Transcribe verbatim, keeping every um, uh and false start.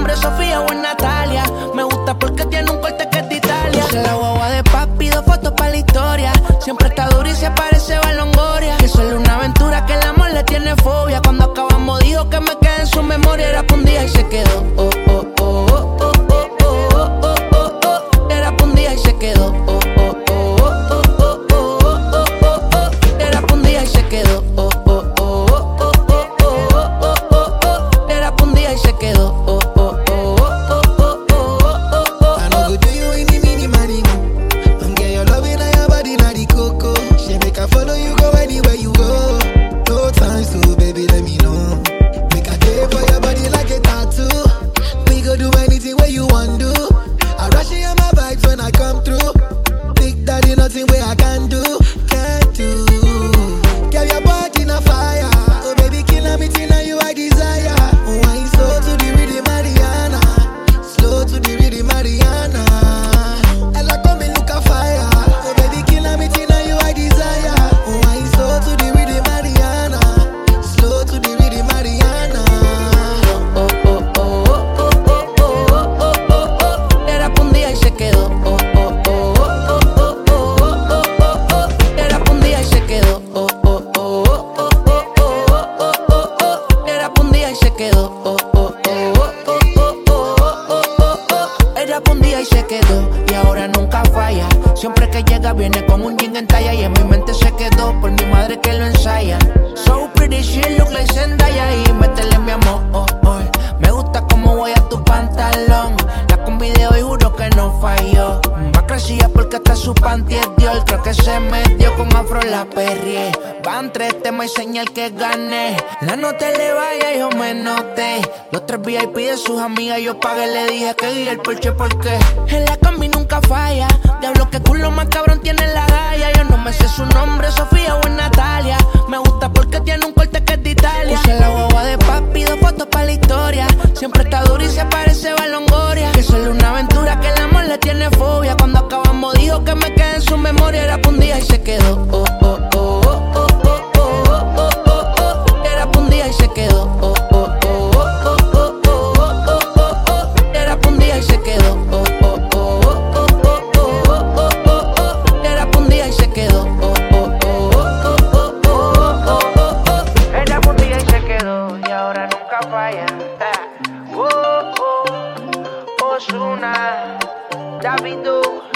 nombre es Sofía o es Natalia. Me gusta porque tiene un corte que es de Italia. Puse la guagua de papi, dos fotos para la historia. Siempre está dura y se parece a Longoria. Que solo una aventura que el amor le tiene fobia. Cuando acabamos dijo que me quedé en su memoria. Era pa' un día y se quedó. Oh, oh, oh, oh, oh, oh, oh, oh, oh, oh. Era pa' un día y se quedó. Oh, oh, oh, oh, oh, oh, oh, oh, oh. Era pa' un día y se quedó. Oh, oh, oh, oh, oh, oh, oh, oh, oh. Era pa' un día y se quedó. Oh, oh, oh, oh, oh, oh, oh. I know go do you any mini money. I'm get your love in your body, na the coco. She make I follow you go anywhere you go. No time to baby, let me know. Make I care for your body like a tattoo. We go do anything where you want do. I rush in my vibes when I come through. Big daddy, nothing where I can do, can't do. Get your body in a fire. Oh baby, killing me till now you I desire. Oh, I ain't slow to the rhythm, Mariana. Slow to the rhythm, Mariana. Ella come and look a fire. Oh baby, killing me till now you I desire. Oh, I ain't slow to the rhythm, Mariana. Slow to the rhythm, Mariana. Oh, oh, oh, oh, oh, oh, oh, oh, oh, oh. Era pa' un día y se quedó. Oh, oh, oh, oh, oh, oh, oh, oh, oh. Era pa' un día y se quedó. Oh, oh, oh, oh, oh, oh, oh, oh, oh. Era pa' un día y se quedó. Oh, oh, oh, oh, oh, oh, oh, oh, oh. Era pa' un día y se quedó. Y ahora nunca falla. Siempre que llega viene con un jean en talla. Y en mi mente se quedó por mi madre que lo ensaya. So pretty, she look like Zendaya. Y métele mi amor, oh, oh. Me gusta cómo voy a tu pantalón. La combi de hoy juro que no falló. Más crecía porque hasta su panty es Dior. Creo que se metió con afro la perrié. Van tres temas y señal que gané. La no te le vaya, yo me noté. Los tres V I P de sus amigas yo pagué. Le dije que guía el Porsche porque en la combi nunca falla. Diablo que culo más cabrón tiene la galla. Yo no me sé su nombre, Sofía o es Natalia. Me gusta porque tiene un corte que es de Italia. Puse la guagua de papi, dos fotos para la historia. Siempre está dura y se parece a Longoria. Que solo una aventura que el amor le tiene fobia. Cuando acabamos dijo que me quedé en su memoria. Era pa' un día y se quedó. Oh, oh, oh, oh, oh, oh, oh, oh, oh, oh. Era pa' un día y se quedó. Oh, oh, oh, oh, oh, oh, oh, oh, oh. Era pa' un día y se quedó. Oh, oh, oh, oh, oh, oh, oh, oh, oh. Era pa' un día y se quedó. Oh, oh, oh, oh, oh, oh, oh, oh, oh. Era pa' un día y se quedó. Y ahora nunca falla. Oh, oh, Ozuna, Davido.